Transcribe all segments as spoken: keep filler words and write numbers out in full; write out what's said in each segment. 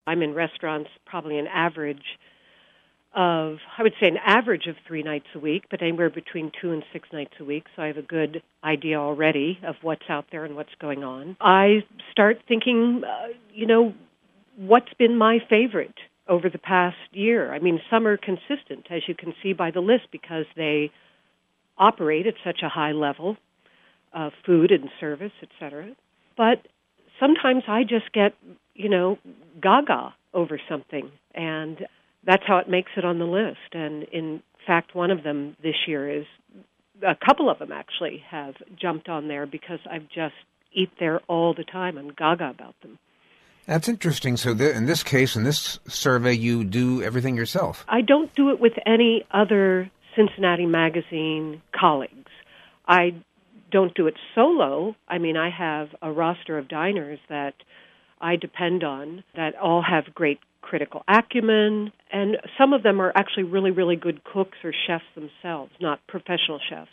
I'm in restaurants probably an average of, I would say an average of three nights a week, but anywhere between two and six nights a week. So I have a good idea already of what's out there and what's going on. I start thinking, uh, you know, what's been my favorite over the past year. I mean, some are consistent, as you can see by the list, because they operate at such a high level of food and service, et cetera. But sometimes I just get, you know, gaga over something, and that's how it makes it on the list. And in fact, one of them this year is, a couple of them actually have jumped on there because I've just eat there all the time. I'm gaga about them. That's interesting. So th- in this case, in this survey, you do everything yourself. I don't do it with any other Cincinnati Magazine colleagues. I don't do it solo. I mean, I have a roster of diners that I depend on that all have great critical acumen, and some of them are actually really, really good cooks or chefs themselves, not professional chefs.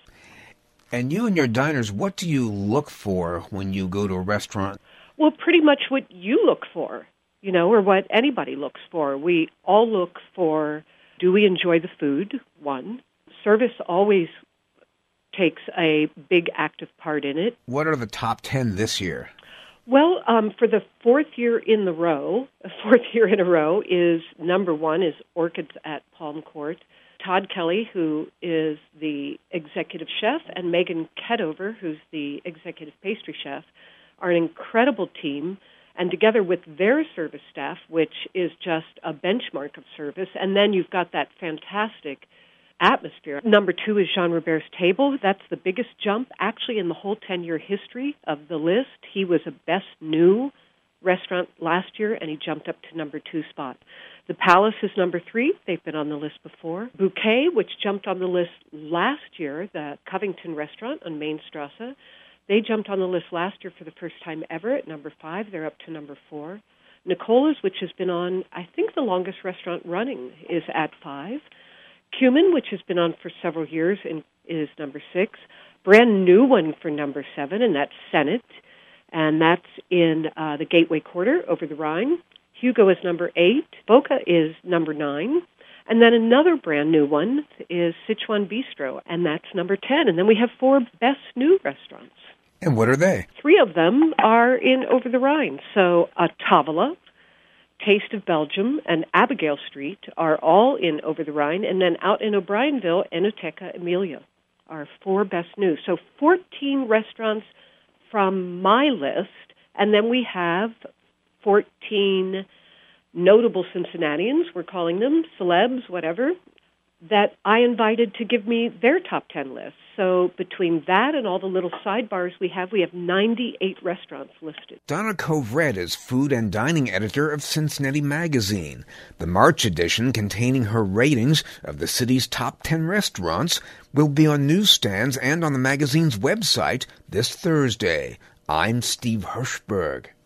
And you and your diners, what do you look for when you go to a restaurant? Well, pretty much what you look for, you know, or what anybody looks for. We all look for, do we enjoy the food, one. Service always takes a big active part in it. What are the top ten this year? Well, um, for the fourth year in the row, fourth year in a row is number one is Orchids at Palm Court. Todd Kelly, who is the executive chef, and Megan Kedover, who's the executive pastry chef, are an incredible team. And together with their service staff, which is just a benchmark of service, and then you've got that fantastic atmosphere. Number two is Jean Robert's Table. That's the biggest jump, actually, in the whole ten-year history of the list. He was a best new restaurant last year, and he jumped up to number two spot. The Palace is number three. They've been on the list before. Bouquet, which jumped on the list last year, the Covington restaurant on Main Strasse, they jumped on the list last year for the first time ever at number five. They're up to number four. Nicola's, which has been on, I think the longest restaurant running, is at five. Cumin, which has been on for several years, and is number six. Brand new one for number seven, and that's Senate, and that's in uh, the Gateway Quarter over the Rhine. Hugo is number eight. Boca is number nine. And then another brand new one is Sichuan Bistro, and that's number ten. And then we have four best new restaurants. And what are they? Three of them are in over the Rhine. So uh, Tavola, Taste of Belgium, and Abigail Street are all in over the Rhine. And then out in O'Brienville, Enoteca Emilia are four best new. So fourteen restaurants from my list. And then we have fourteen notable Cincinnatians, we're calling them, celebs, whatever, that I invited to give me their top ten list. So between that and all the little sidebars we have, we have ninety-eight restaurants listed. Donna Covred is food and dining editor of Cincinnati Magazine. The March edition, containing her ratings of the city's top ten restaurants, will be on newsstands and on the magazine's website this Thursday. I'm Steve Hirschberg.